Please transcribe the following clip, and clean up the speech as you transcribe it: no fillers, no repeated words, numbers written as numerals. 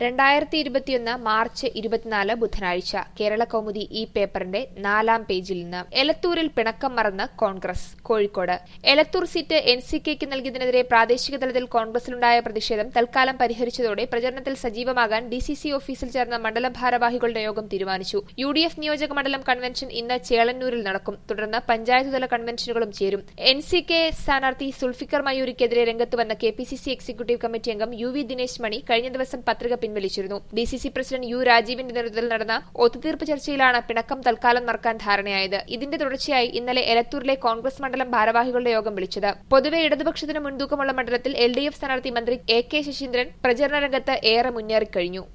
2021 March 24 ബുധനാഴ്ച കേരളകൗമുദി ഈ പേപ്പറിന്റെ 4-ാം പേജിൽ നിന്ന് എലത്തൂരിൽ പിണക്കം മറന്ന് കോൺഗ്രസ് കോഴിക്കോട് എലത്തൂർ സീറ്റ് എൻസികെക്ക് നൽകിയതിനെതിരെ പ്രാദേശിക തലത്തിൽ കോൺഗ്രസിലുണ്ടായ പ്രതിഷേധം തൽക്കാലം പരിഹരിച്ചതോടെ പ്രചരണത്തിൽ സജീവമാകാൻ ഡിസിസി ഓഫീസിൽ ചേർന്ന മണ്ഡലം ഭാരവാഹികളുടെ യോഗം തീരുമാനിച്ചു. യുഡിഎഫ് നിയോജക മണ്ഡലം കൺവെൻഷൻ ഇന്ന് ചേളന്നൂരിൽ നടക്കും. തുടർന്ന് പഞ്ചായത്തുതല കൺവെൻഷനുകളും ചേരും. എൻസികെ സ്ഥാനാർത്ഥി സുൽഫിക്കർ മയൂരിക്കെതിരെ രംഗത്ത് വന്ന കെപിസിസി എക്സിക്യൂട്ടീവ് കമ്മിറ്റി അംഗം യു വി ദിനേശ് മണി കഴിഞ്ഞ ദിവസം പത്രിക പിൻവലിച്ചിരുന്നു. ഡിസിസി പ്രസിഡന്റ് യു രാജീവിന്റെ നേതൃത്വത്തിൽ നടന്ന ഒത്തുതീർപ്പ് ചർച്ചയിലാണ് പിണക്കം തൽക്കാലം മറക്കാൻ ധാരണയായത്. ഇതിന്റെ തുടർച്ചയായി ഇന്നലെ എലത്തൂരിലെ കോൺഗ്രസ് മണ്ഡലം ഭാരവാഹികളുടെ യോഗം വിളിച്ചത്. പൊതുവെ ഇടതുപക്ഷത്തിന് മുൻതൂക്കമുള്ള മണ്ഡലത്തിൽ എൽഡിഎഫ് സ്ഥാനാർത്ഥി മന്ത്രി എ കെ ശശീന്ദ്രൻ പ്രചരണ രംഗത്ത് ഏറെ മുന്നേറിക്കഴിഞ്ഞു.